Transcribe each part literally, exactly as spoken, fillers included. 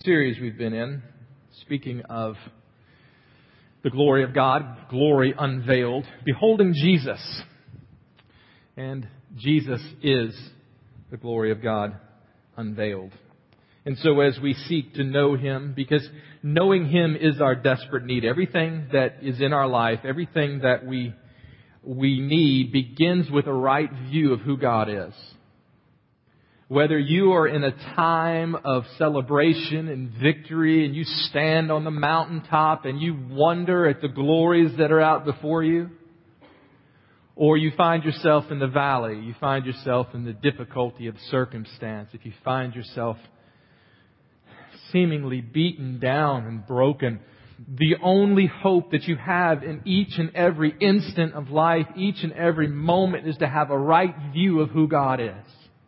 Series we've been in, speaking of the glory of God, glory unveiled, beholding Jesus. And Jesus is the glory of God unveiled. And so as we seek to know Him, because knowing Him is our desperate need. Everything that is in our life, everything that we we need begins with a right view of who God is. Whether you are in a time of celebration and victory and you stand on the mountaintop and you wonder at the glories that are out before you, or you find yourself in the valley, you find yourself in the difficulty of circumstance, if you find yourself seemingly beaten down and broken, the only hope that you have in each and every instant of life, each and every moment, is to have a right view of who God is.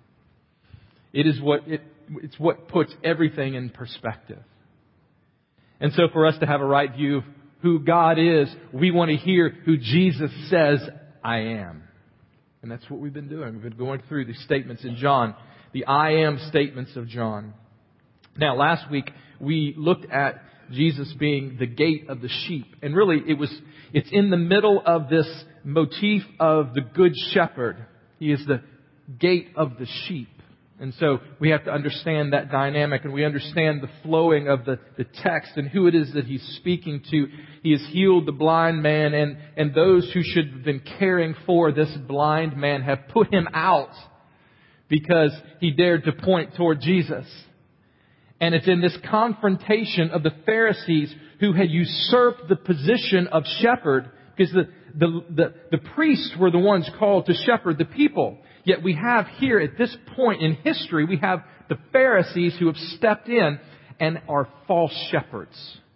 It is what it, it's what puts everything in perspective. And so for us to have a right view of who God is, we want to hear who Jesus says, I am. And that's what we've been doing. We've been going through these statements in John, the I am statements of John. Now, last week we looked at Jesus being the gate of the sheep. And really it was it's in the middle of this motif of the good shepherd. He is the gate of the sheep. And so we have to understand that dynamic, and we understand the flowing of the, the text and who it is that He's speaking to. He has healed the blind man, and, and those who should have been caring for this blind man have put him out because he dared to point toward Jesus. And it's in this confrontation of the Pharisees who had usurped the position of shepherd, because the, the, the, the priests were the ones called to shepherd the people. Yet we have here at this point in history, we have the Pharisees who have stepped in and are false shepherds.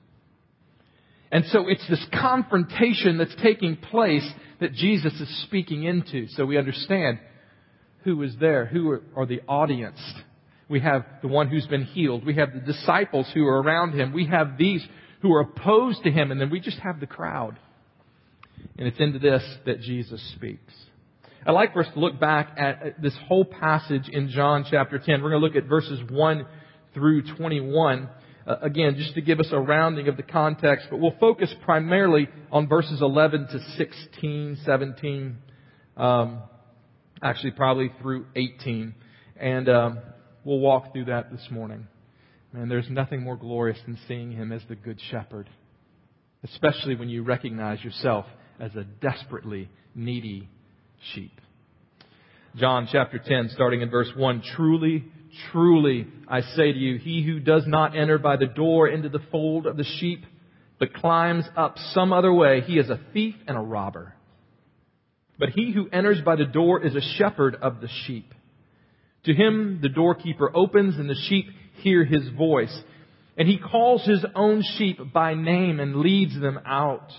And so it's this confrontation that's taking place that Jesus is speaking into. So we understand who is there, who are, are the audience. We have the one who's been healed. We have the disciples who are around Him. We have these who are opposed to Him. And then we just have the crowd. And it's into this that Jesus speaks. I'd like for us to look back at this whole passage in John chapter ten. We're going to look at verses one through twenty-one. Uh, again, just to give us a rounding of the context. But we'll focus primarily on verses eleven to sixteen, seventeen. Um, actually, probably through eighteen. And um, we'll walk through that this morning. Man, there's nothing more glorious than seeing Him as the Good Shepherd. Especially when you recognize yourself as a desperately needy sheep. John chapter ten, starting in verse one. Truly, truly, I say to you, he who does not enter by the door into the fold of the sheep, but climbs up some other way, he is a thief and a robber. But he who enters by the door is a shepherd of the sheep. To him the doorkeeper opens, and the sheep hear his voice. And he calls his own sheep by name and leads them out.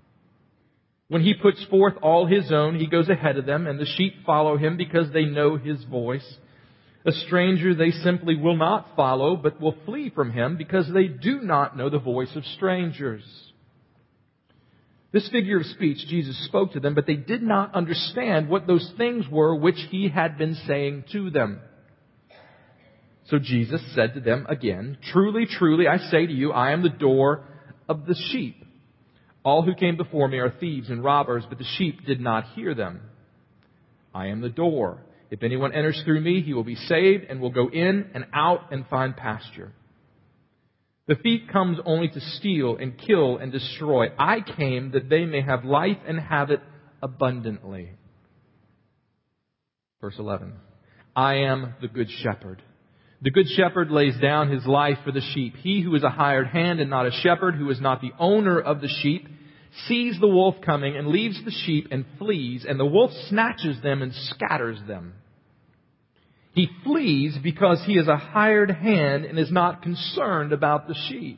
When he puts forth all his own, he goes ahead of them, and the sheep follow him because they know his voice. A stranger they simply will not follow, but will flee from him because they do not know the voice of strangers. This figure of speech Jesus spoke to them, but they did not understand what those things were which He had been saying to them. So Jesus said to them again, Truly, truly, I say to you, I am the door of the sheep. All who came before me are thieves and robbers, but the sheep did not hear them. I am the door. If anyone enters through me, he will be saved and will go in and out and find pasture. The thief comes only to steal and kill and destroy. I came that they may have life and have it abundantly. Verse eleven. I am the good shepherd. The good shepherd lays down his life for the sheep. He who is a hired hand and not a shepherd, who is not the owner of the sheep, sees the wolf coming and leaves the sheep and flees, and the wolf snatches them and scatters them. He flees because he is a hired hand and is not concerned about the sheep.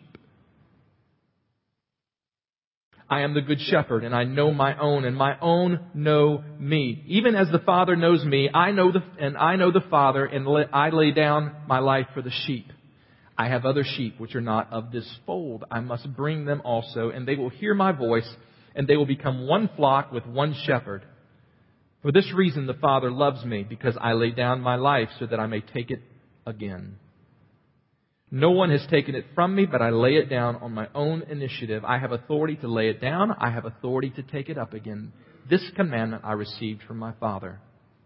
I am the good shepherd, and I know my own, and my own know me. Even as the Father knows me, I know the and I know the Father, and I lay down my life for the sheep. I have other sheep which are not of this fold. I must bring them also, and they will hear my voice, and they will become one flock with one shepherd. For this reason the Father loves me, because I lay down my life so that I may take it again. No one has taken it from me, but I lay it down on my own initiative. I have authority to lay it down. I have authority to take it up again. This commandment I received from my Father.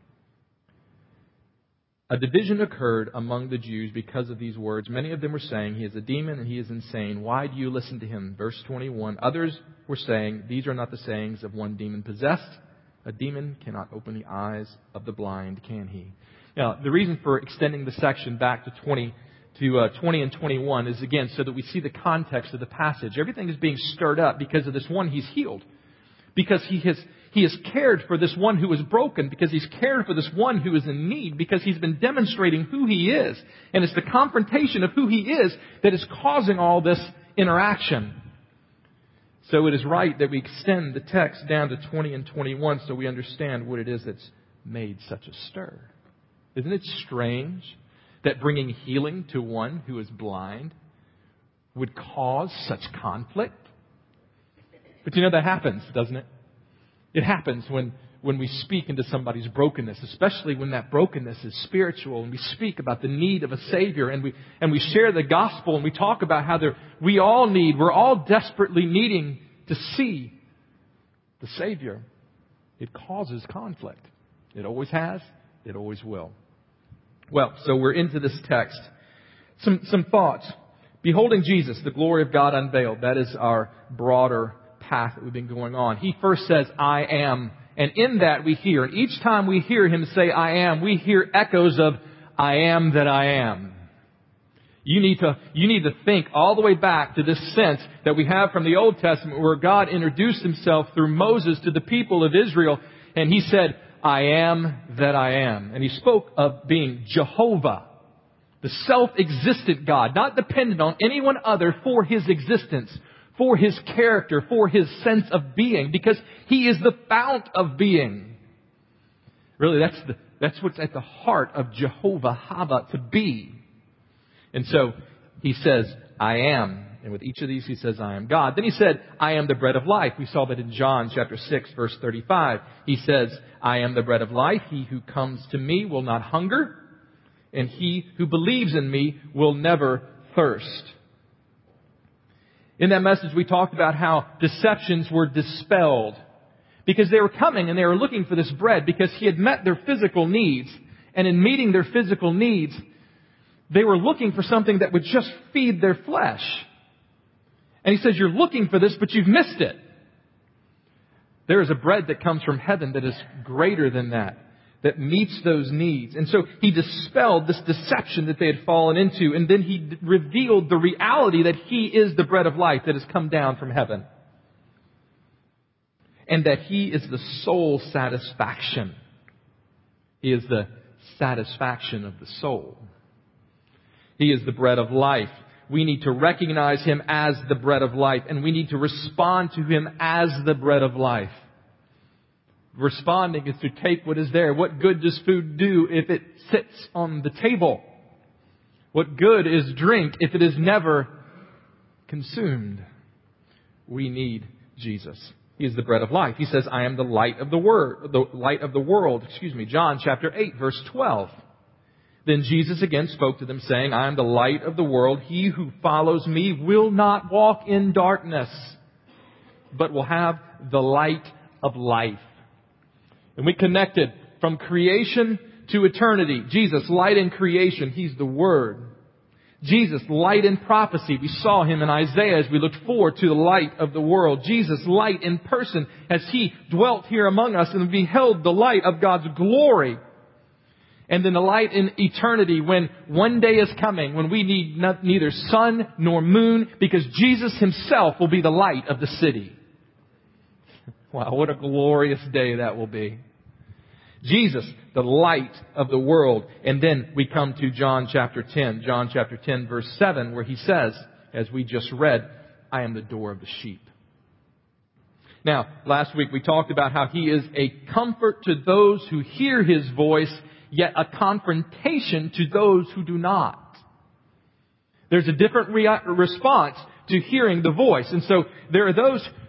A division occurred among the Jews because of these words. Many of them were saying, he is a demon and he is insane. Why do you listen to him? Verse twenty-one. Others were saying, these are not the sayings of one demon possessed. A demon cannot open the eyes of the blind, can he? Now, the reason for extending the section back to twenty to uh, twenty and twenty-one is, again, so that we see the context of the passage. Everything is being stirred up because of this one he's healed. Because he has he has cared for this one who is broken. Because he's cared for this one who is in need. Because he's been demonstrating who he is. And it's the confrontation of who he is that is causing all this interaction. So it is right that we extend the text down to twenty and twenty-one so we understand what it is that's made such a stir. Isn't it strange that bringing healing to one who is blind would cause such conflict? But you know, that happens, doesn't it? It happens when, when we speak into somebody's brokenness, especially when that brokenness is spiritual, and we speak about the need of a Savior, and we and we share the gospel, and we talk about how there, we all need, we're all desperately needing to see the Savior. It causes conflict. It always has. It always will. Well, so we're into this text. Some some thoughts. Beholding Jesus, the glory of God unveiled. That is our broader path that we've been going on. He first says, I am. And in that we hear, and each time we hear him say, I am, we hear echoes of, I am that I am. You need to, you need to think all the way back to this sense that we have from the Old Testament where God introduced himself through Moses to the people of Israel. And he said, I am that I am. And he spoke of being Jehovah, the self-existent God, not dependent on anyone other for his existence, for his character, for his sense of being, because he is the fount of being. Really, that's the, that's what's at the heart of Jehovah Hava, to be. And so he says, I am. And with each of these, he says, I am God. Then he said, I am the bread of life. We saw that in John chapter six, verse thirty-five. He says, I am the bread of life. He who comes to me will not hunger, and he who believes in me will never thirst. In that message, we talked about how deceptions were dispelled because they were coming and they were looking for this bread because he had met their physical needs. And in meeting their physical needs, they were looking for something that would just feed their flesh. And he says, you're looking for this, but you've missed it. There is a bread that comes from heaven that is greater than that, that meets those needs. And so he dispelled this deception that they had fallen into. And then he d- revealed the reality that he is the bread of life that has come down from heaven. And that he is the soul satisfaction. He is the satisfaction of the soul. He is the bread of life. We need to recognize him as the bread of life. And we need to respond to him as the bread of life. Responding is to take what is there. What good does food do if it sits on the table? What good is drink if it is never consumed? We need Jesus. He is the bread of life. He says, I am the light of the word, the light of the world. Excuse me. John chapter eight, verse twelve. Then Jesus again spoke to them, saying, I am the light of the world. He who follows me will not walk in darkness, but will have the light of life. And we connected from creation to eternity. Jesus, light in creation. He's the Word. Jesus, light in prophecy. We saw him in Isaiah as we looked forward to the light of the world. Jesus, light in person as he dwelt here among us and beheld the light of God's glory. And then the light in eternity when one day is coming when we need not, neither sun nor moon because Jesus himself will be the light of the city. Wow, what a glorious day that will be. Jesus, the light of the world. And then we come to John chapter ten. John chapter ten, verse seven, where he says, as we just read, I am the door of the sheep. Now, last week we talked about how he is a comfort to those who hear his voice, yet a confrontation to those who do not. There's a different rea- response to hearing the voice. And so there are those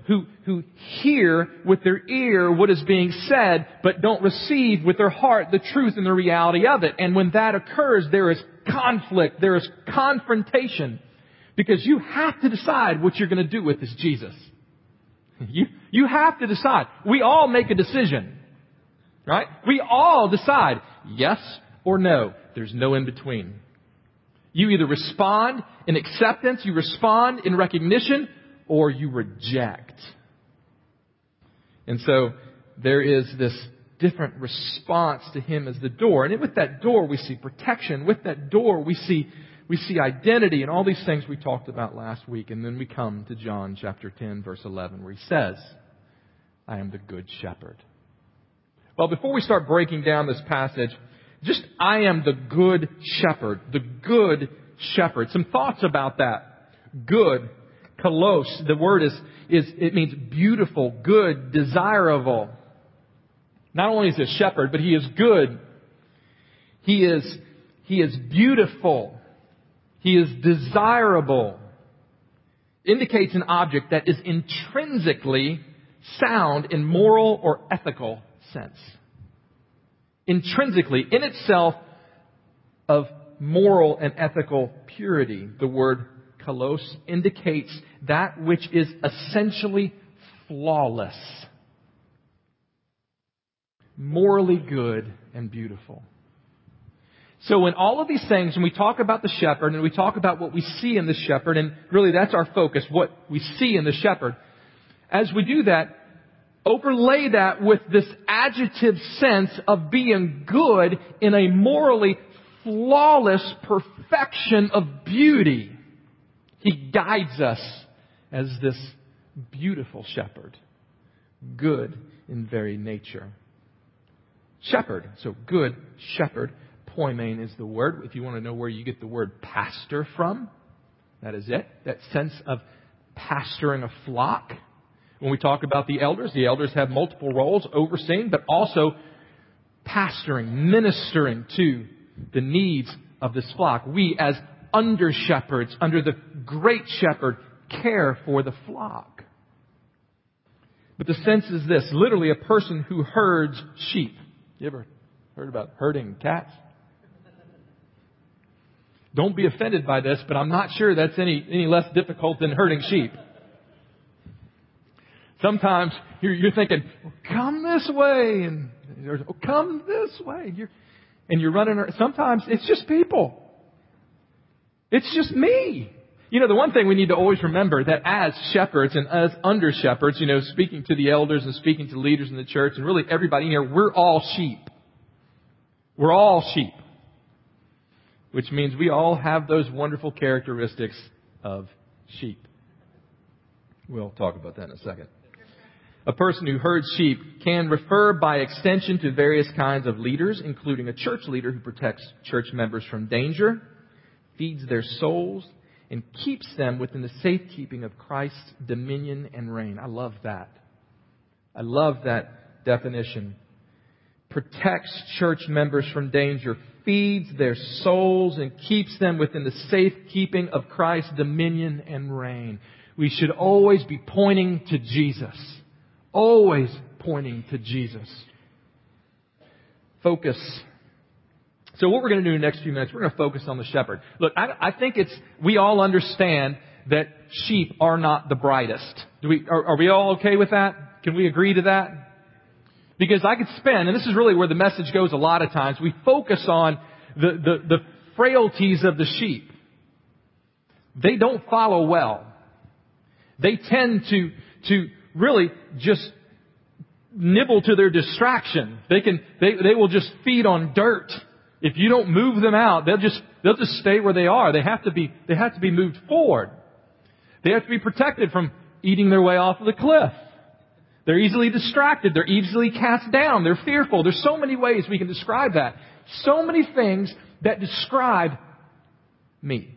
who, who hear with their ear what is being said, but don't receive with their heart the truth and the reality of it. And when that occurs, there is conflict, there is confrontation, because you have to decide what you're going to do with this Jesus. You, you have to decide. We all make a decision, right? We all decide yes or no. There's no in between. You either respond in acceptance, you respond in recognition, or you reject. And so there is this different response to Him as the door. And with that door we see protection. With that door we see we see identity and all these things we talked about last week. And then we come to John chapter ten, verse eleven, where He says, I am the good shepherd. Well, before we start breaking down this passage, just I am the good shepherd. The good shepherd. Some thoughts about that. Good. Kalos. The word is, is it means beautiful, good, desirable. Not only is He a shepherd, but He is good. He is, He is beautiful. He is desirable. Indicates an object that is intrinsically sound in moral or ethical sense. Intrinsically, in itself, of moral and ethical purity. The word kalos indicates that which is essentially flawless. Morally good and beautiful. So in all of these things, when we talk about the shepherd and we talk about what we see in the shepherd, and really that's our focus, what we see in the shepherd. As we do that, overlay that with this adjective sense of being good in a morally flawless perfection of beauty. He guides us as this beautiful shepherd. Good in very nature. Shepherd. So good shepherd. Poimen is the word. If you want to know where you get the word pastor from, that is it. That sense of pastoring a flock. When we talk about the elders, the elders have multiple roles, overseeing, but also pastoring, ministering to the needs of this flock. We as under shepherds, under the great shepherd, care for the flock. But the sense is this, literally a person who herds sheep. You ever heard about herding cats? Don't be offended by this, but I'm not sure that's any, any less difficult than herding sheep. Sometimes you're, you're thinking, well, come this way, and oh, come this way. You're, and you're running around. Sometimes it's just people. It's just me. You know, the one thing we need to always remember that as shepherds and as under shepherds, you know, speaking to the elders and speaking to leaders in the church and really everybody in here, we're all sheep. We're all sheep. Which means we all have those wonderful characteristics of sheep. We'll talk about that in a second. A person who herds sheep can refer by extension to various kinds of leaders, including a church leader who protects church members from danger, feeds their souls, and keeps them within the safekeeping of Christ's dominion and reign. I love that. I love that definition. Protects church members from danger, feeds their souls, and keeps them within the safekeeping of Christ's dominion and reign. We should always be pointing to Jesus. Always pointing to Jesus. Focus. So what we're going to do in the next few minutes, we're going to focus on the shepherd. Look, I, I think it's, we all understand that sheep are not the brightest. Do we, are, are we all okay with that? Can we agree to that? Because I could spend, and this is really where the message goes a lot of times, we focus on the, the, the frailties of the sheep. They don't follow well. They tend to, to really just nibble to their distraction. They can, they, they will just feed on dirt. If you don't move them out, they'll just, they'll just stay where they are. They have to be, they have to be moved forward. They have to be protected from eating their way off of the cliff. They're easily distracted. They're easily cast down. They're fearful. There's so many ways we can describe that. So many things that describe me.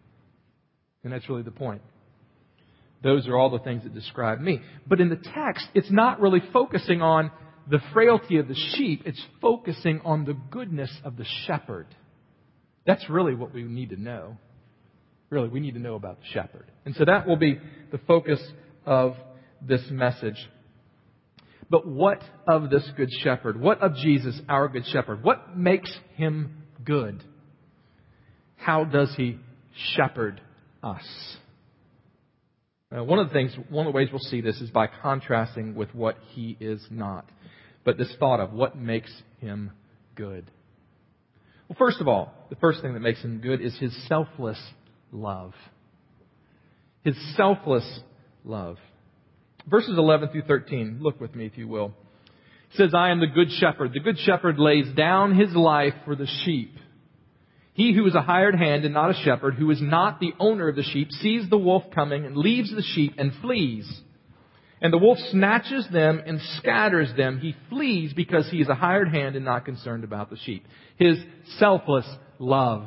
And that's really the point. Those are all the things that describe me. But in the text, it's not really focusing on the frailty of the sheep. It's focusing on the goodness of the shepherd. That's really what we need to know. Really, we need to know about the shepherd. And so that will be the focus of this message. But what of this Good Shepherd? What of Jesus, our Good Shepherd? What makes him good? How does he shepherd us? Uh, one of the things, one of the ways we'll see this is by contrasting with what he is not. But this thought of what makes him good. Well, first of all, the first thing that makes him good is his selfless love. His selfless love. Verses eleven through thirteen, look with me if you will. It says, I am the good shepherd. The good shepherd lays down his life for the sheep. He who is a hired hand and not a shepherd, who is not the owner of the sheep, sees the wolf coming and leaves the sheep and flees. And the wolf snatches them and scatters them. He flees because he is a hired hand and not concerned about the sheep. His selfless love.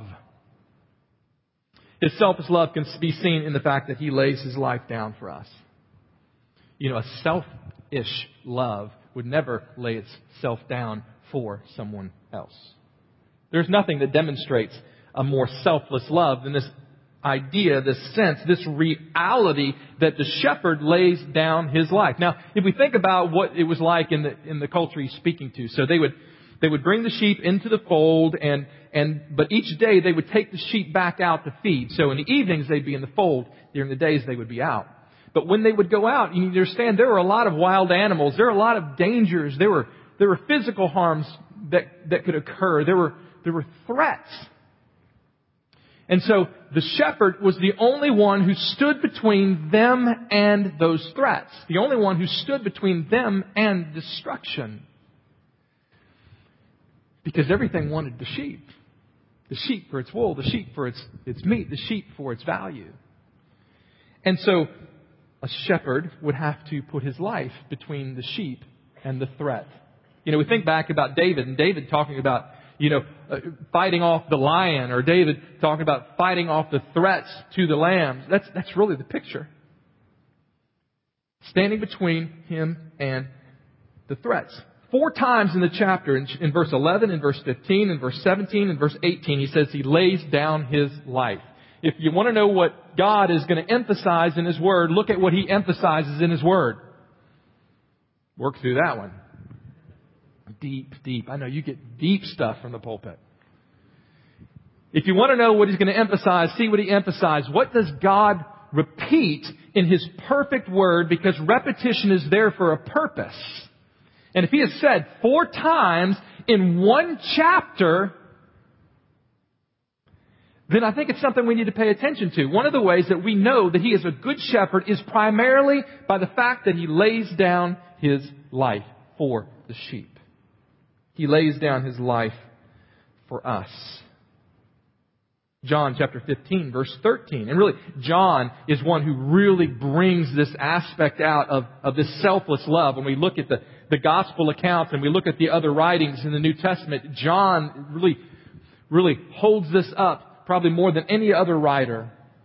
His selfless love can be seen in the fact that he lays his life down for us. You know, a selfish love would never lay itself down for someone else. There's nothing that demonstrates a more selfless love than this idea, this sense, this reality that the shepherd lays down his life. Now, if we think about what it was like in the in the culture he's speaking to, so they would they would bring the sheep into the fold, and and but each day they would take the sheep back out to feed. So in the evenings they'd be in the fold. During the days they would be out. But when they would go out, you understand there were a lot of wild animals. There were a lot of dangers. There were there were physical harms that that could occur. There were there were threats. And so the shepherd was the only one who stood between them and those threats. The only one who stood between them and destruction. Because everything wanted the sheep. The sheep for its wool, the sheep for its, its meat, the sheep for its value. And so a shepherd would have to put his life between the sheep and the threat. You know, we think back about David, and David talking about, you know, uh, fighting off the lion, or David talking about fighting off the threats to the lambs. That's, that's really the picture. Standing between him and the threats. Four times in the chapter, in, in verse eleven, in verse fifteen, in verse seventeen, in verse eighteen, he says he lays down his life. If you want to know what God is going to emphasize in His Word, look at what He emphasizes in His Word. Work through that one. Deep, deep. I know you get deep stuff from the pulpit. If you want to know what He's going to emphasize, see what He emphasized. What does God repeat in His perfect Word? Because repetition is there for a purpose. And if He has said four times in one chapter, then I think it's something we need to pay attention to. One of the ways that we know that He is a good shepherd is primarily by the fact that He lays down His life for the sheep. He lays down His life for us. John chapter fifteen, verse thirteen. And really, John is one who really brings this aspect out of, of this selfless love. When we look at the, the gospel accounts and we look at the other writings in the New Testament, John really, really holds this up probably more than any other writer.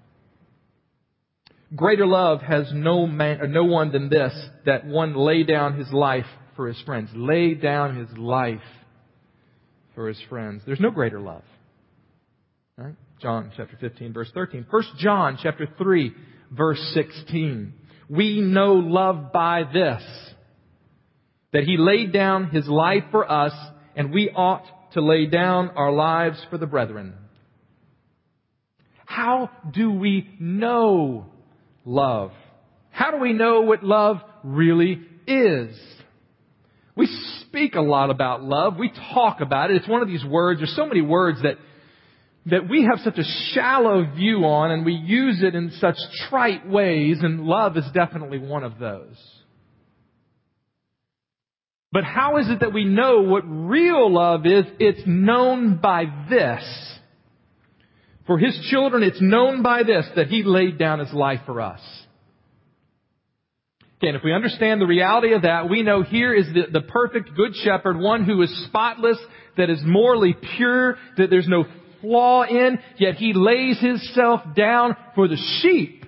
Greater love has no man or no one than this, that one lay down his life for his friends. Lay down his life for his friends. There's no greater love. All right? John chapter fifteen, verse thirteen. First John chapter three, verse sixteen. We know love by this, that He laid down His life for us, and we ought to lay down our lives for the brethren. How do we know love? How do we know what love really is? We speak a lot about love. We talk about it. It's one of these words. There's so many words that that we have such a shallow view on, and we use it in such trite ways, and love is definitely one of those. But how is it that we know what real love is? It's known by this. For His children, it's known by this, that He laid down His life for us. Okay, and if we understand the reality of that, we know here is the, the perfect good shepherd, one who is spotless, that is morally pure, that there's no flaw in, yet He lays Himself down for the sheep.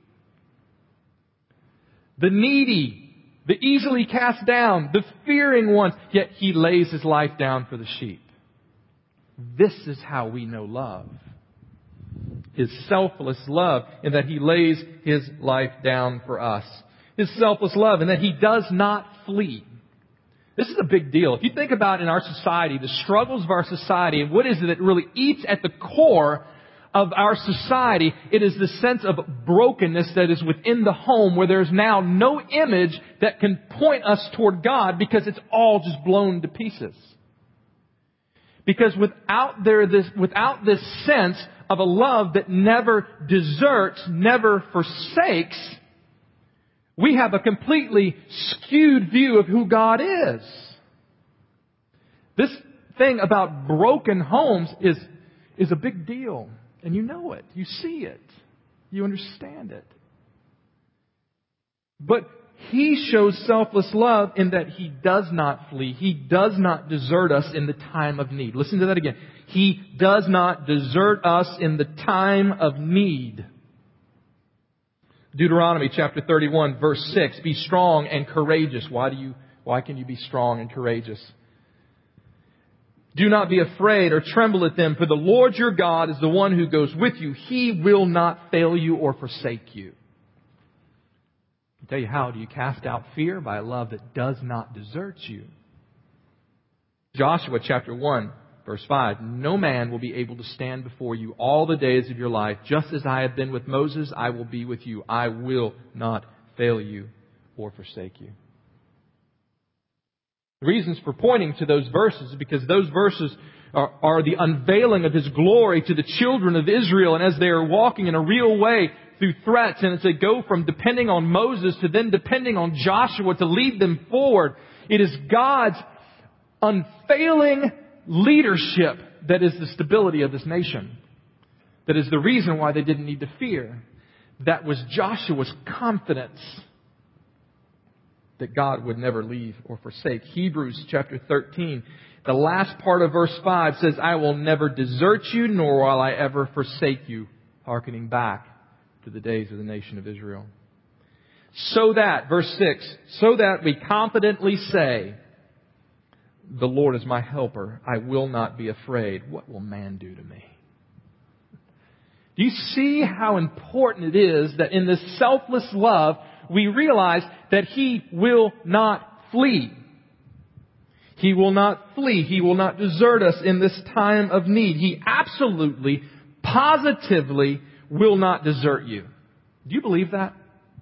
The needy, the easily cast down, the fearing ones, yet He lays His life down for the sheep. This is how we know love. His selfless love, in that He lays His life down for us. His selfless love, and that He does not flee. This is a big deal. If you think about in our society, the struggles of our society, and what is it that really eats at the core of our society, it is the sense of brokenness that is within the home, where there's now no image that can point us toward God because it's all just blown to pieces. Because without there this, without this sense of a love that never deserts, never forsakes, we have a completely skewed view of who God is. This thing about broken homes is, is a big deal. And you know it. You see it. You understand it. But He shows selfless love in that He does not flee. He does not desert us in the time of need. Listen to that again. He does not desert us in the time of need. Deuteronomy chapter thirty-one, verse six. Be strong and courageous. Why do you, why can you be strong and courageous? Do not be afraid or tremble at them, for the Lord your God is the one who goes with you. He will not fail you or forsake you. I'll tell you how. Do you cast out fear? By a love that does not desert you. Joshua chapter one, verse five. No man will be able to stand before you all the days of your life. Just as I have been with Moses, I will be with you. I will not fail you or forsake you. The reasons for pointing to those verses is because those verses are, are the unveiling of His glory to the children of Israel. And as they are walking in a real way through threats, and as they go from depending on Moses to then depending on Joshua to lead them forward, it is God's unfailing leadership that is the stability of this nation. That is the reason why they didn't need to fear. That was Joshua's confidence that God would never leave or forsake. Hebrews chapter thirteen, the last part of verse five says, I will never desert you, nor will I ever forsake you, hearkening back to the days of the nation of Israel. So that, verse six, so that we confidently say, the Lord is my helper, I will not be afraid. What will man do to me? Do you see how important it is that in this selfless love, we realize that He will not flee. He will not flee. He will not desert us in this time of need. He absolutely, positively will not desert you. Do you believe that?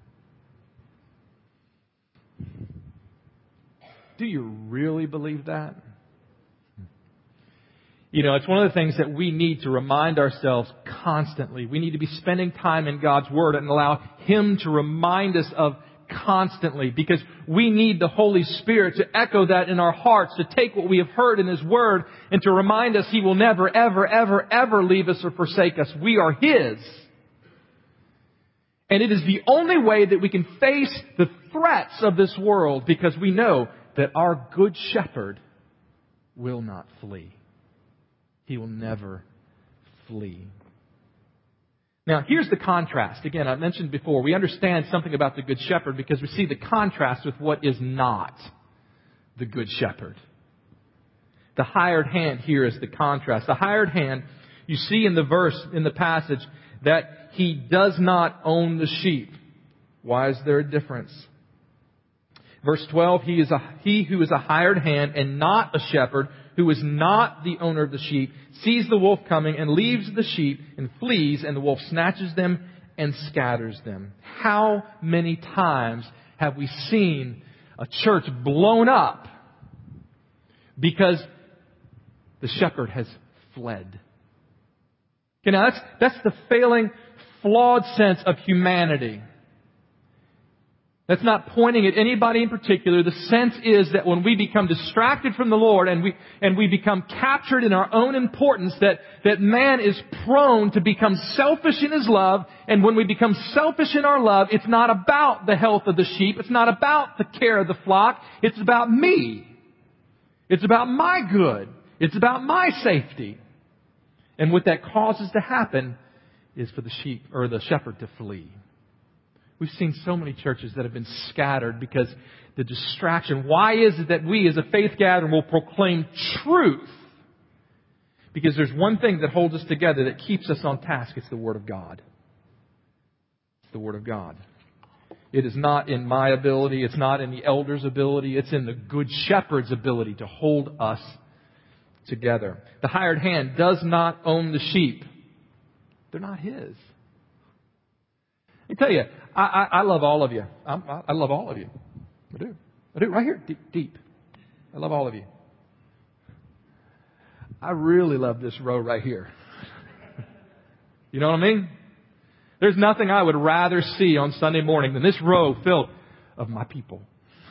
Do you really believe that? You know, it's one of the things that we need to remind ourselves constantly. We need to be spending time in God's Word and allow Him to remind us of constantly, because we need the Holy Spirit to echo that in our hearts, to take what we have heard in His Word and to remind us He will never, ever, ever, ever leave us or forsake us. We are His. And it is the only way that we can face the threats of this world, because we know that our Good Shepherd will not flee. He will never flee. Now, here's the contrast. Again, I mentioned before, we understand something about the Good Shepherd because we see the contrast with what is not the Good Shepherd. The hired hand here is the contrast. The hired hand, you see in the verse, in the passage, that he does not own the sheep. Why is there a difference? Verse twelve, he is a, he who is a hired hand and not a shepherd, who is not the owner of the sheep, sees the wolf coming and leaves the sheep and flees, and the wolf snatches them and scatters them. How many times have we seen a church blown up because the shepherd has fled? Okay, now that's, that's the failing, flawed sense of humanity. That's not pointing at anybody in particular. The sense is that when we become distracted from the Lord and we and we become captured in our own importance, that, that man is prone to become selfish in his love. And when we become selfish in our love, it's not about the health of the sheep. It's not about the care of the flock. It's about me. It's about my good. It's about my safety. And what that causes to happen is for the sheep or the shepherd to flee. We've seen so many churches that have been scattered because the distraction. Why is it that we as a faith gathering will proclaim truth? Because there's one thing that holds us together, that keeps us on task. It's the Word of God. It's the Word of God. It is not in my ability. It's not in the elder's ability. It's in the good shepherd's ability to hold us together. The hired hand does not own the sheep. They're not his. Let me tell you, I, I, I love all of you. I'm, I, I love all of you. I do. I do. Right here, deep, deep. I love all of you. I really love this row right here. You know what I mean? There's nothing I would rather see on Sunday morning than this row filled of my people.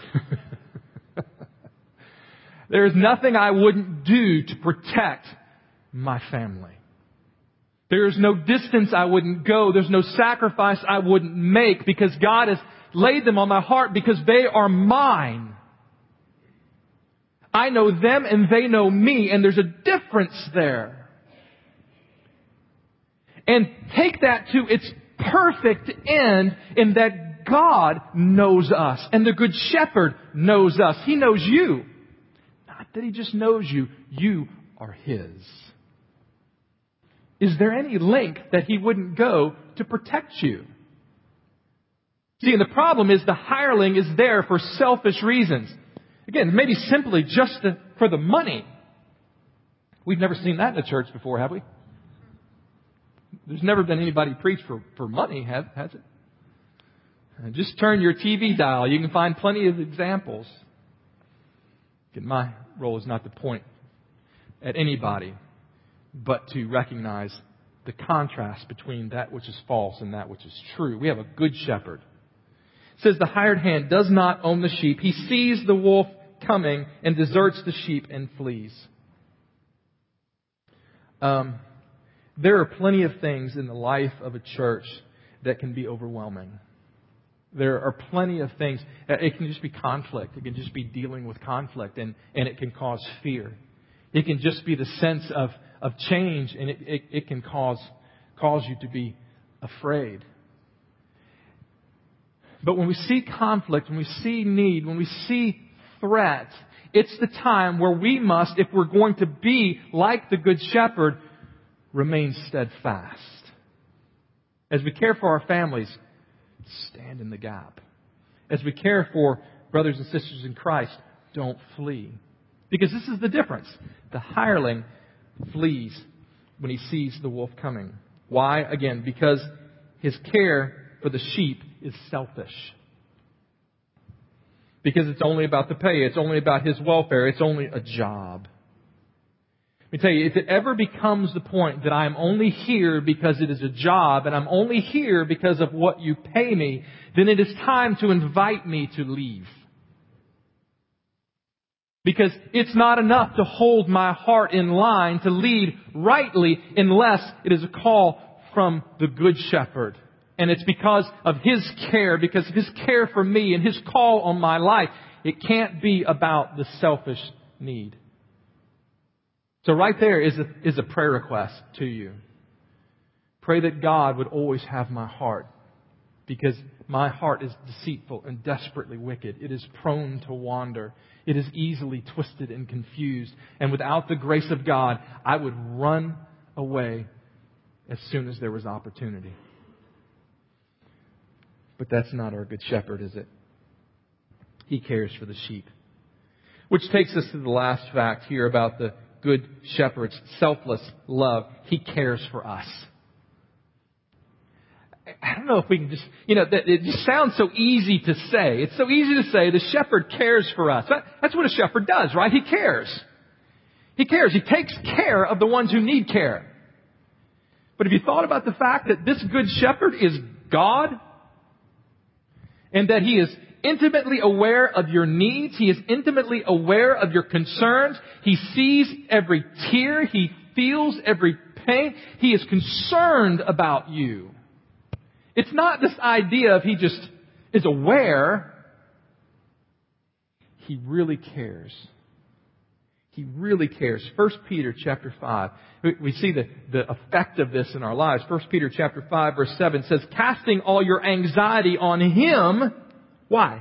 There's nothing I wouldn't do to protect my family. There's no distance I wouldn't go. There's no sacrifice I wouldn't make because God has laid them on my heart because they are mine. I know them and they know me, and there's a difference there. And take that to its perfect end in that God knows us and the Good Shepherd knows us. He knows you. Not that He just knows you. You are His. Is there any link that He wouldn't go to protect you? See, and the problem is the hireling is there for selfish reasons. Again, maybe simply just to, for the money. We've never seen that in a church before, have we? There's never been anybody preach for, for money, has, has it? And just turn your T V dial. You can find plenty of examples. Again, my role is not to point at anybody, but to recognize the contrast between that which is false and that which is true. We have a good shepherd. It says the hired hand does not own the sheep. He sees the wolf coming and deserts the sheep and flees. Um, there are plenty of things in the life of a church that can be overwhelming. There are plenty of things. It can just be conflict. It can just be dealing with conflict, and, and it can cause fear. It can just be the sense of, of change, and it, it, it can cause, cause you to be afraid. But when we see conflict, when we see need, when we see threat, it's the time where we must, if we're going to be like the Good Shepherd, remain steadfast. As we care for our families, stand in the gap. As we care for brothers and sisters in Christ, don't flee. Because this is the difference. The hireling flees when he sees the wolf coming. Why? Again, because his care for the sheep is selfish. Because it's only about the pay. It's only about his welfare. It's only a job. Let me tell you, if it ever becomes the point that I'm only here because it is a job and I'm only here because of what you pay me, then it is time to invite me to leave. Because it's not enough to hold my heart in line to lead rightly unless it is a call from the Good Shepherd. And it's because of His care, because of His care for me and His call on my life. It can't be about the selfish need. So right there is a, is a prayer request to you. Pray that God would always have my heart, because my heart is deceitful and desperately wicked. It is prone to wander. It is easily twisted and confused. And without the grace of God, I would run away as soon as there was opportunity. But that's not our Good Shepherd, is it? He cares for the sheep. Which takes us to the last fact here about the Good Shepherd's selfless love. He cares for us. I don't know if we can just, you know, it just sounds so easy to say. It's so easy to say the shepherd cares for us. That's what a shepherd does, right? He cares. He cares. He takes care of the ones who need care. But have you thought about the fact that this Good Shepherd is God? And that He is intimately aware of your needs. He is intimately aware of your concerns. He sees every tear. He feels every pain. He is concerned about you. It's not this idea of He just is aware. He really cares. He really cares. First Peter chapter five. We see the, the effect of this in our lives. First Peter chapter five verse seven says, casting all your anxiety on Him. Why?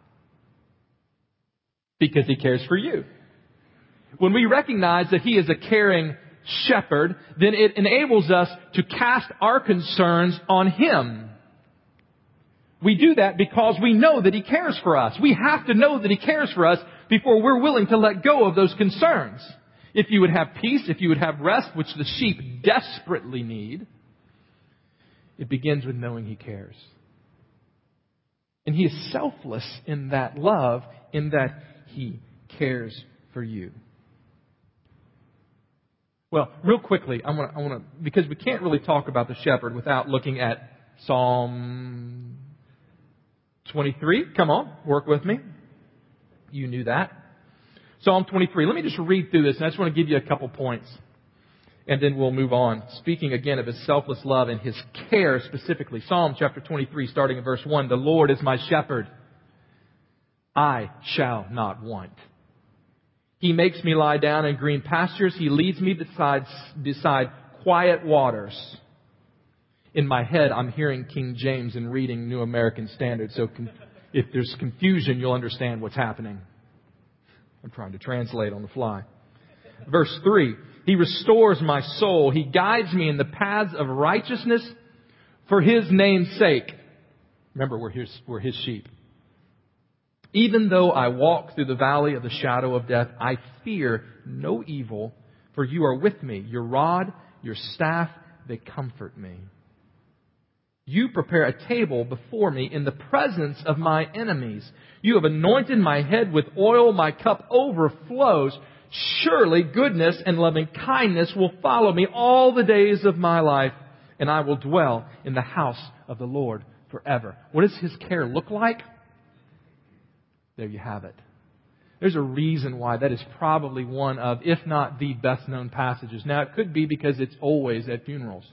Because He cares for you. When we recognize that He is a caring shepherd, then it enables us to cast our concerns on Him. We do that because we know that He cares for us. We have to know that He cares for us before we're willing to let go of those concerns. If you would have peace, if you would have rest, which the sheep desperately need, it begins with knowing He cares. And He is selfless in that love, in that He cares for you. Well, real quickly, I want to, I want to, because we can't really talk about the shepherd without looking at Psalm twenty-three. Come on, work with me. You knew that. Psalm twenty-three. Let me just read through this, and I just want to give you a couple points. And then we'll move on. Speaking again of His selfless love and His care specifically. Psalm chapter twenty-three, starting in verse one. The Lord is my shepherd. I shall not want. He makes me lie down in green pastures. He leads me beside, beside quiet waters. In my head, I'm hearing King James and reading New American Standard. So con- if there's confusion, you'll understand what's happening. I'm trying to translate on the fly. Verse three. He restores my soul. He guides me in the paths of righteousness for His name's sake. Remember, we're His, we're His sheep. Even though I walk through the valley of the shadow of death, I fear no evil, for You are with me. Your rod, Your staff, they comfort me. You prepare a table before me in the presence of my enemies. You have anointed my head with oil. My cup overflows. Surely goodness and loving kindness will follow me all the days of my life, and I will dwell in the house of the Lord forever. What does His care look like? There you have it. There's a reason why that is probably one of, if not the best known passages. Now, it could be because it's always at funerals.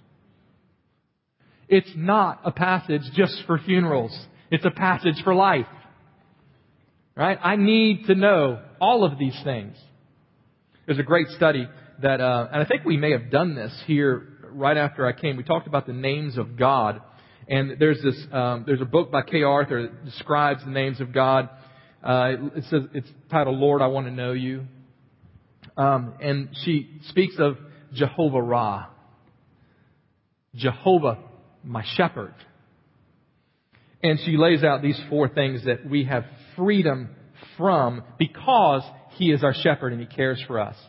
It's not a passage just for funerals. It's a passage for life. Right? I need to know all of these things. There's a great study that, uh, and I think we may have done this here right after I came. We talked about the names of God. And there's this, um, there's a book by Kay Arthur that describes the names of God. Uh, it says, it's titled, Lord, I Want to Know You. Um, and she speaks of Jehovah Ra. Jehovah, my shepherd. And she lays out these four things that we have freedom from because He is our shepherd and He cares for us.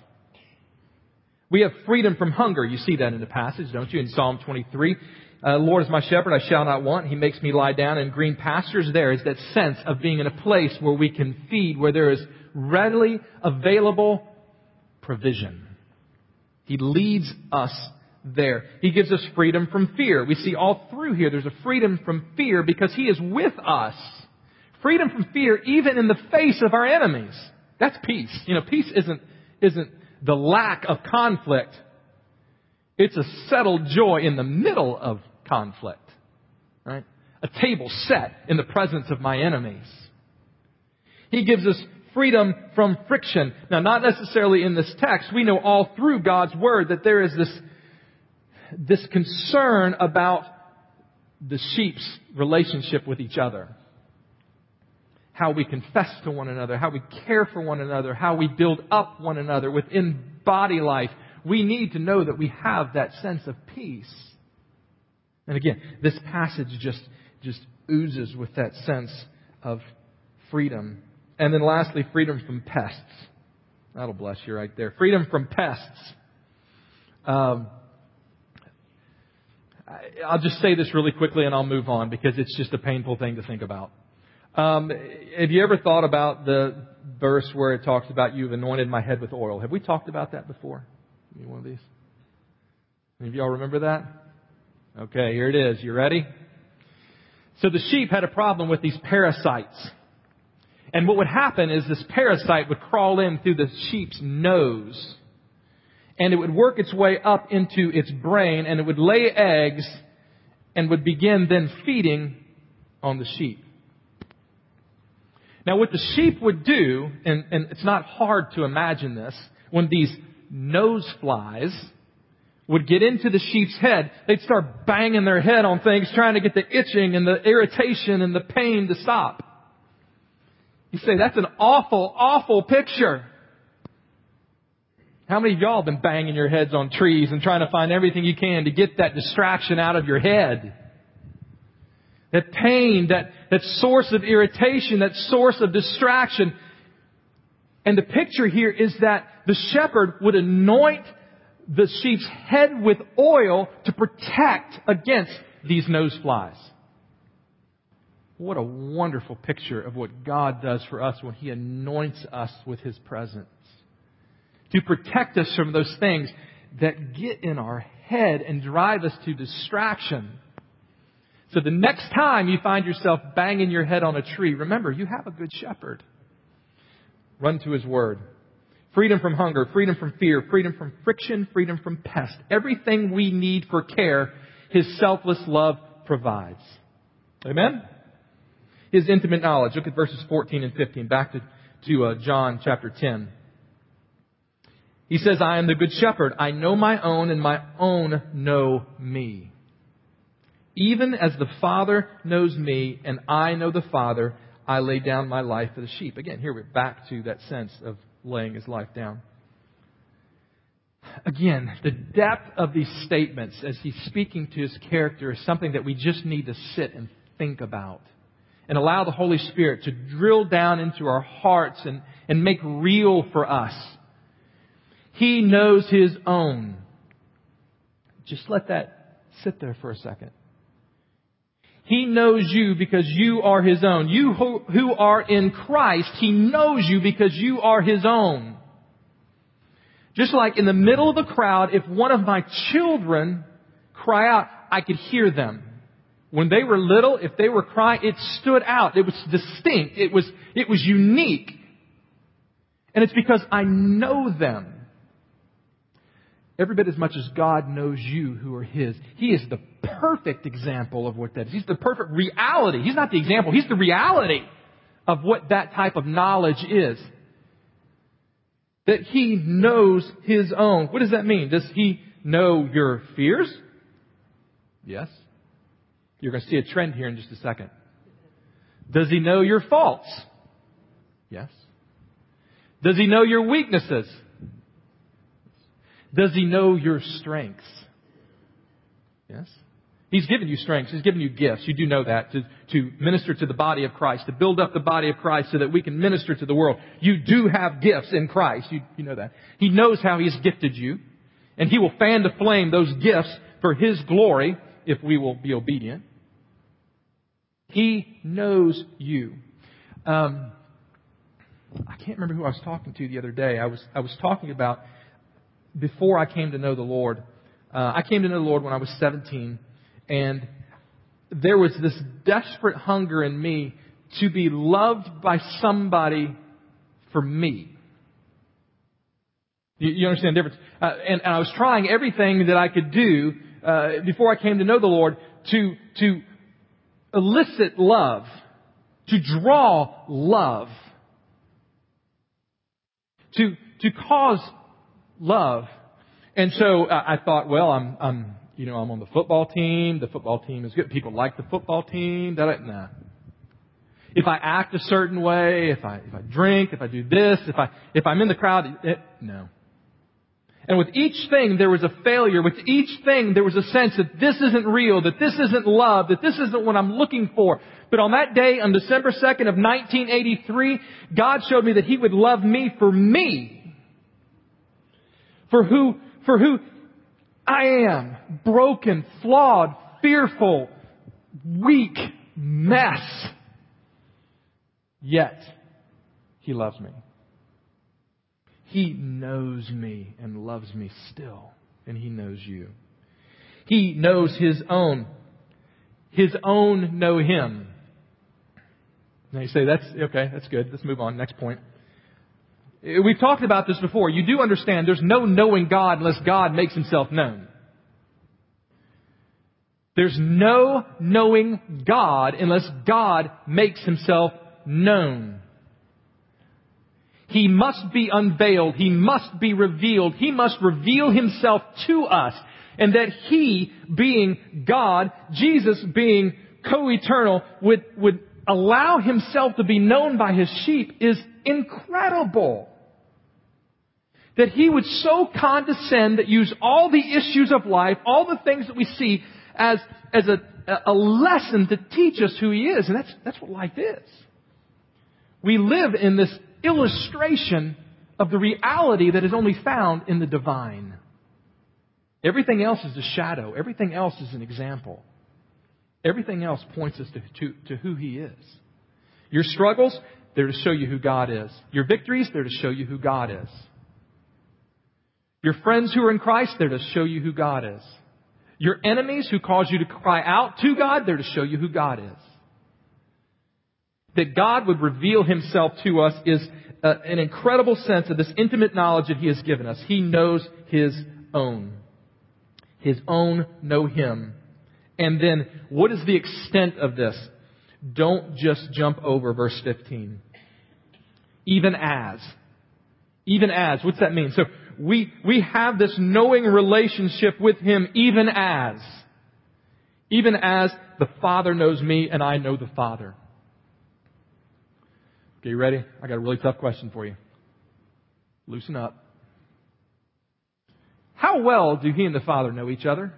We have freedom from hunger. You see that in the passage, don't you? In Psalm twenty-three. Uh, Lord is my shepherd, I shall not want. He makes me lie down in green pastures. There is that sense of being in a place where we can feed, where there is readily available provision. He leads us there. He gives us freedom from fear. We see all through here there's a freedom from fear because He is with us. Freedom from fear even in the face of our enemies. That's peace. You know, peace isn't, isn't the lack of conflict. It's a settled joy in the middle of conflict. Right? A table set in the presence of my enemies. He gives us freedom from friction. Now, not necessarily in this text. We know all through God's Word that there is this, this concern about the sheep's relationship with each other. How we confess to one another, how we care for one another, how we build up one another within body life. We need to know that we have that sense of peace. And again, this passage just, just oozes with that sense of freedom. And then lastly, freedom from pests. That'll bless you right there. Freedom from pests. Um, I'll just say this really quickly and I'll move on because it's just a painful thing to think about. Um, have you ever thought about the verse where it talks about you've anointed my head with oil? Have we talked about that before? Any one of these? Any of y'all remember that? Okay, here it is. You ready? So the sheep had a problem with these parasites. And what would happen is this parasite would crawl in through the sheep's nose. And it would work its way up into its brain and it would lay eggs and would begin then feeding on the sheep. Now what the sheep would do, and, and it's not hard to imagine this, when these nose flies would get into the sheep's head, they'd start banging their head on things, trying to get the itching and the irritation and the pain to stop. You say, that's an awful, awful picture. How many of y'all have been banging your heads on trees and trying to find everything you can to get that distraction out of your head? that pain, that, that source of irritation, that source of distraction. And the picture here is that the shepherd would anoint the sheep's head with oil to protect against these nose flies. What a wonderful picture of what God does for us when He anoints us with His presence. To protect us from those things that get in our head and drive us to distraction. So the next time you find yourself banging your head on a tree, remember, you have a good shepherd. Run to His Word. Freedom from hunger, freedom from fear, freedom from friction, freedom from pest. Everything we need for care, His selfless love provides. Amen? His intimate knowledge. Look at verses fourteen and fifteen. Back to, to uh, John chapter ten. He says, I am the good shepherd. I know my own, and my own know me. Even as the Father knows me, and I know the Father, I lay down my life for the sheep. Again, here we're back to that sense of laying His life down. Again, the depth of these statements as He's speaking to His character is something that we just need to sit and think about. And allow the Holy Spirit to drill down into our hearts and, and make real for us. He knows His own. Just let that sit there for a second. He knows you because you are His own. You who, who are in Christ, He knows you because you are His own. Just like in the middle of the crowd, if one of my children cry out, I could hear them. When they were little, if they were crying, it stood out. It was distinct. It was, it was unique. And it's because I know them. Every bit as much as God knows you who are His. He is the perfect example of what that is. He's the perfect reality. He's not the example. He's the reality of what that type of knowledge is. That He knows His own. What does that mean? Does He know your fears? Yes. You're going to see a trend here in just a second. Does He know your faults? Yes. Does He know your weaknesses? Does He know your strengths? Yes. He's given you strengths. He's given you gifts. You do know that. To, to minister to the body of Christ. To build up the body of Christ so that we can minister to the world. You do have gifts in Christ. You, you know that. He knows how He's gifted you. And He will fan to flame those gifts for His glory if we will be obedient. He knows you. Um, I can't remember who I was talking to the other day. I was I was talking about before I came to know the Lord. Uh, I came to know the Lord when I was seventeen, and there was this desperate hunger in me to be loved by somebody for me. You, you understand the difference? Uh, and, and I was trying everything that I could do uh, before I came to know the Lord to to elicit love, to draw love, to to cause love. And so uh, I thought, well, I'm I'm you know I'm on the football team. The football team is good. People like the football team. That nah. If I act a certain way, if I if I drink, if I do this, if I if I'm in the crowd, it, no. And with each thing, there was a failure. With each thing, there was a sense that this isn't real, that this isn't love, that this isn't what I'm looking for. But on that day, on December second of nineteen eighty-three, God showed me that He would love me for me. For who, for who I am. Broken, flawed, fearful, weak mess. Yet, He loves me. He knows me and loves me still. And He knows you. He knows His own. His own know Him. Now you say, that's okay, that's good. Let's move on. Next point. We've talked about this before. You do understand there's no knowing God unless God makes Himself known. There's no knowing God unless God makes Himself known. He must be unveiled. He must be revealed. He must reveal Himself to us. And that He, being God, Jesus being co-eternal, would, would allow Himself to be known by His sheep is incredible. That He would so condescend that use all the issues of life, all the things that we see as, as a a lesson to teach us who He is. And that's, that's what life is. We live in this illustration of the reality that is only found in the divine. Everything else is a shadow. Everything else is an example. Everything else points us to, to, to who He is. Your struggles, they're to show you who God is. Your victories, they're to show you who God is. Your friends who are in Christ, they're to show you who God is. Your enemies who cause you to cry out to God, they're to show you who God is. That God would reveal Himself to us is uh, an incredible sense of this intimate knowledge that He has given us. He knows His own. His own know Him. And then, what is the extent of this? Don't just jump over verse fifteen. Even as. Even as. What's that mean? So, we, we have this knowing relationship with Him even as. Even as the Father knows me and I know the Father. Okay, you ready? I got a really tough question for you. Loosen up. How well do He and the Father know each other?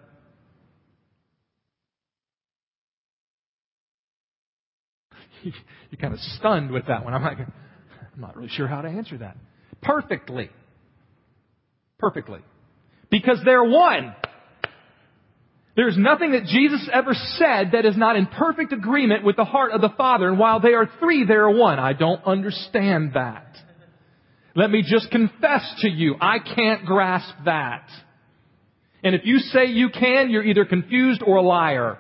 You're kind of stunned with that one. I'm like, I'm not really sure how to answer that. Perfectly. Perfectly. Because they're one. There's nothing that Jesus ever said that is not in perfect agreement with the heart of the Father. And while they are three, they are one. I don't understand that. Let me just confess to you, I can't grasp that. And if you say you can, you're either confused or a liar.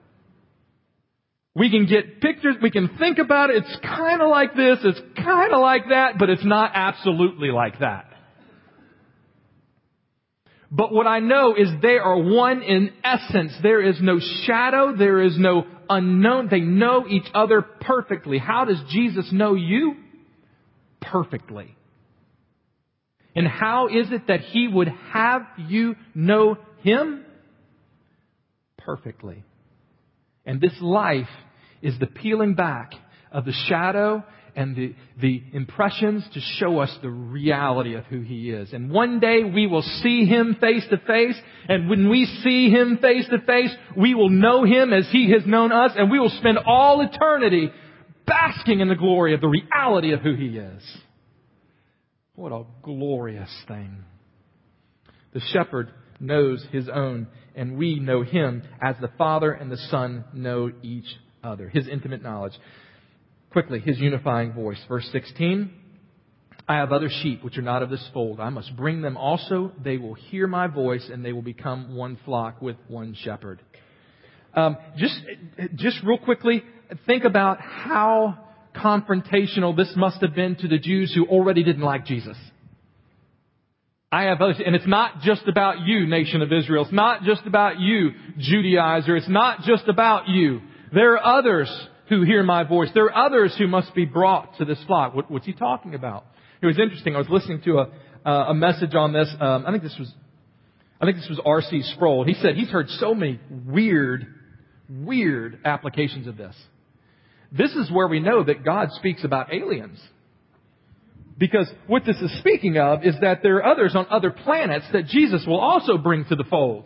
We can get pictures, we can think about it, it's kind of like this, it's kind of like that, but it's not absolutely like that. But what I know is they are one in essence. There is no shadow, there is no unknown. They know each other perfectly. How does Jesus know you? Perfectly. And how is it that He would have you know Him? Perfectly. And this life is the peeling back of the shadow and the, the impressions to show us the reality of who He is. And one day we will see Him face to face. And when we see Him face to face, we will know Him as He has known us. And we will spend all eternity basking in the glory of the reality of who He is. What a glorious thing. The shepherd knows his own, and we know Him as the Father and the Son know each other. His intimate knowledge. Quickly, His unifying voice. Verse sixteen, I have other sheep which are not of this fold. I must bring them also. They will hear my voice, and they will become one flock with one shepherd. Um, just, just real quickly, think about how confrontational this must have been to the Jews who already didn't like Jesus. I have others, and it's not just about you, nation of Israel. It's not just about you, Judaizer. It's not just about you. There are others who hear my voice. There are others who must be brought to this flock. What, what's He talking about? It was interesting. I was listening to a, uh, a message on this. Um, I think this was, I think this was R C Sproul. He said he's heard so many weird, weird applications of this. This is where we know that God speaks about aliens. Because what this is speaking of is that there are others on other planets that Jesus will also bring to the fold.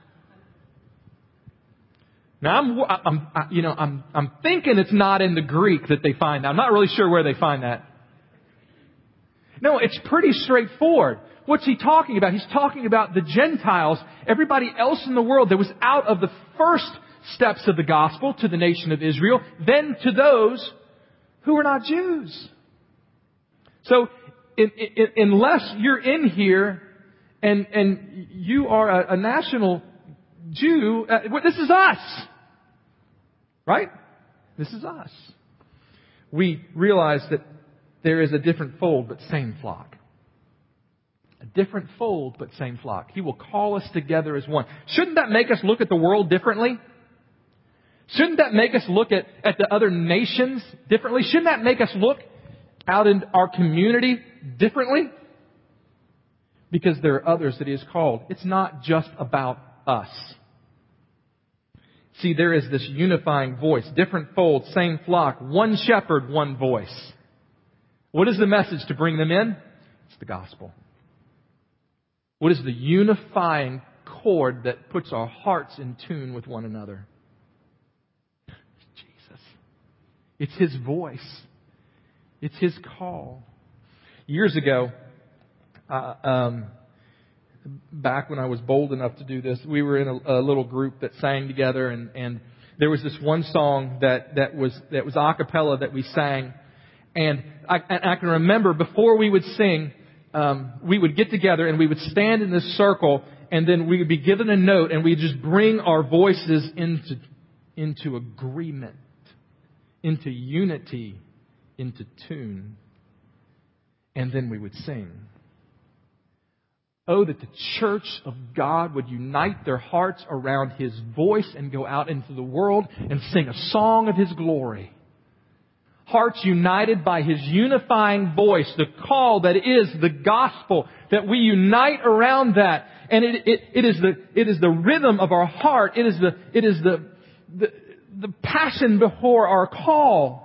Now, I'm, I'm, I, you know, I'm, I'm thinking it's not in the Greek that they find that. I'm not really sure where they find that. No, it's pretty straightforward. What's he talking about? He's talking about the Gentiles, everybody else in the world that was out of the first steps of the gospel to the nation of Israel, then to those who are not Jews. So, in, in, unless you're in here and, and you are a, a national Jew, uh, this is us. Right? This is us. We realize that there is a different fold, but same flock. A different fold, but same flock. He will call us together as one. Shouldn't that make us look at the world differently? Shouldn't that make us look at, at the other nations differently? Shouldn't that make us look out in our community differently? Because there are others that He has called. It's not just about us. See, there is this unifying voice. Different fold, same flock. One shepherd, one voice. What is the message to bring them in? It's the gospel. What is the unifying chord that puts our hearts in tune with one another? It's His voice. It's His call. Years ago, uh, um, back when I was bold enough to do this, we were in a, a little group that sang together, and, and there was this one song that, that was that was a cappella that we sang. And I, and I can remember before we would sing, um, we would get together and we would stand in this circle, and then we would be given a note, and we'd just bring our voices into into agreement, into unity, into tune. And then we would sing. Oh, that the church of God would unite their hearts around His voice and go out into the world and sing a song of His glory. Hearts united by His unifying voice, the call that is the gospel, that we unite around that. And it, it, it is the, it is the rhythm of our heart. It is the, it is the, the, the passion before our call.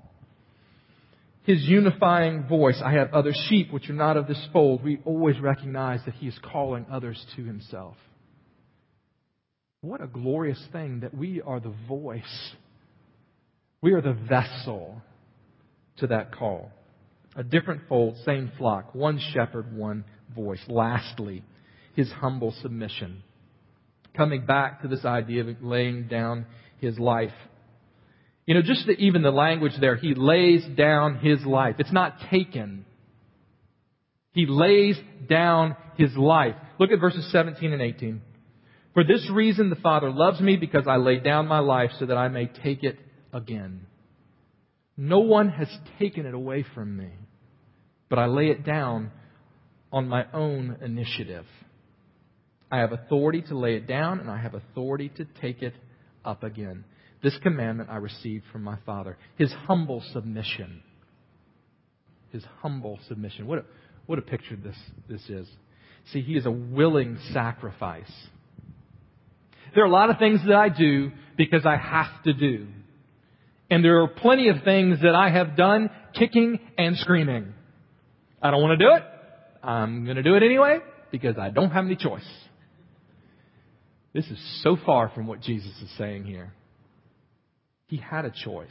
His unifying voice. I have other sheep which are not of this fold. We always recognize that He is calling others to Himself. What a glorious thing that we are the voice. We are the vessel to that call. A different fold, same flock, one shepherd, one voice. Lastly, His humble submission. Coming back to this idea of laying down His life. You know, just the, even the language there, He lays down His life. It's not taken. He lays down His life. Look at verses seventeen and eighteen. For this reason the Father loves me, because I lay down my life so that I may take it again. No one has taken it away from me, but I lay it down on my own initiative. I have authority to lay it down, and I have authority to take it up again. This commandment I received from my Father. His humble submission. His humble submission. What a, what a picture this, this is. See, He is a willing sacrifice. There are a lot of things that I do because I have to do. And there are plenty of things that I have done kicking and screaming. I don't want to do it. I'm going to do it anyway because I don't have any choice. This is so far from what Jesus is saying here. He had a choice.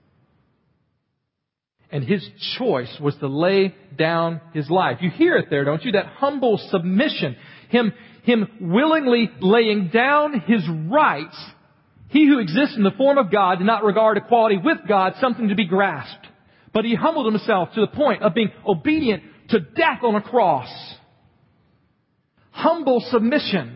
And His choice was to lay down His life. You hear it there, don't you? That humble submission. Him, him willingly laying down His rights. He who exists in the form of God did not regard equality with God something to be grasped. But He humbled Himself to the point of being obedient to death on a cross. Humble submission.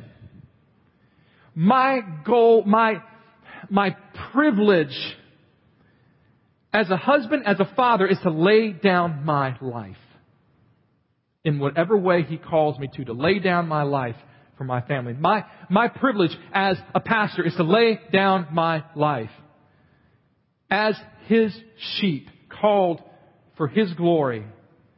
My goal, my My privilege as a husband, as a father, is to lay down my life. In whatever way He calls me to, to lay down my life for my family. My, my privilege as a pastor is to lay down my life. As His sheep, called for His glory,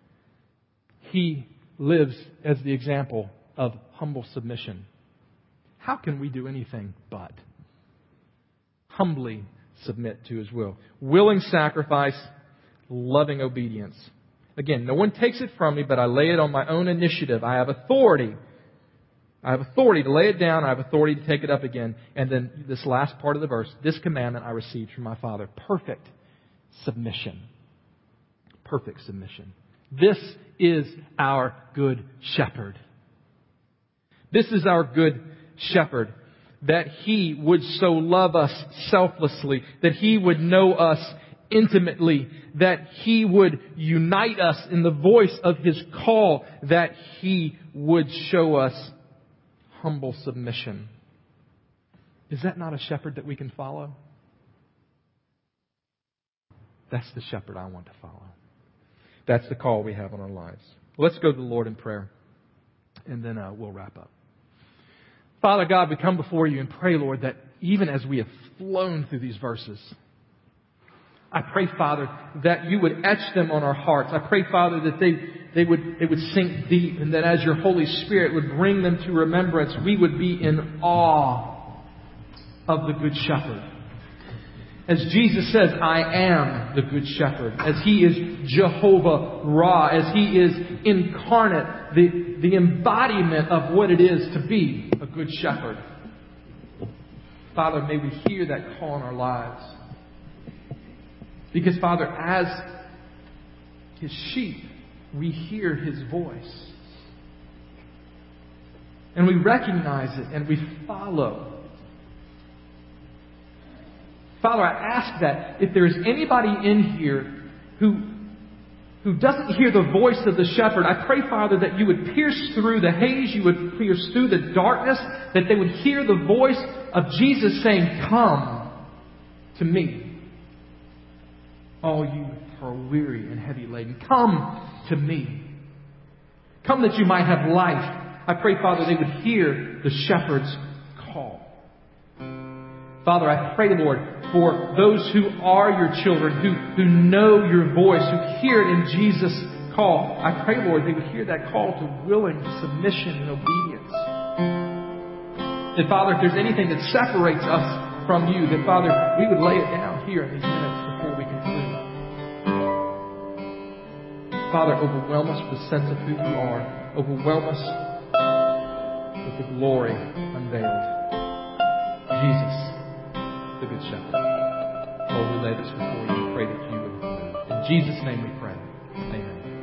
He lives as the example of humble submission. How can we do anything but humbly submit to His will? Willing sacrifice, loving obedience. Again, no one takes it from me, but I lay it on my own initiative. I have authority. I have authority to lay it down. I have authority to take it up again. And then this last part of the verse, this commandment I received from my Father. Perfect submission. Perfect submission. This is our good shepherd. This is our good shepherd. That He would so love us selflessly, that He would know us intimately, that He would unite us in the voice of His call, that He would show us humble submission. Is that not a shepherd that we can follow? That's the shepherd I want to follow. That's the call we have on our lives. Let's go to the Lord in prayer, and then uh, we'll wrap up. Father God, we come before You and pray, Lord, that even as we have flown through these verses, I pray, Father, that You would etch them on our hearts. I pray, Father, that they, they would, they would sink deep, and that as Your Holy Spirit would bring them to remembrance, we would be in awe of the Good Shepherd. As Jesus says, I am the Good Shepherd. As He is Jehovah Ra. As He is incarnate, the, the embodiment of what it is to be a Good Shepherd. Father, may we hear that call in our lives. Because, Father, as His sheep, we hear His voice. And we recognize it and we follow. Father, I ask that if there is anybody in here who, who doesn't hear the voice of the shepherd, I pray, Father, that you would pierce through the haze, you would pierce through the darkness, that they would hear the voice of Jesus saying, "Come to me, all you who are weary and heavy laden. Come to me. Come that you might have life." I pray, Father, they would hear the shepherd's call. Father, I pray, Lord, for those who are your children, who, who know your voice, who hear it in Jesus' call. I pray, Lord, they would hear that call to willing submission and obedience. That, Father, if there's anything that separates us from you, that, Father, we would lay it down here in these minutes before we conclude. Father, overwhelm us with a sense of who you are. Overwhelm us with the glory unveiled. Jesus, the Good Shepherd. Lord, we lay this before you. We pray that you would move. In Jesus' name we pray. Amen.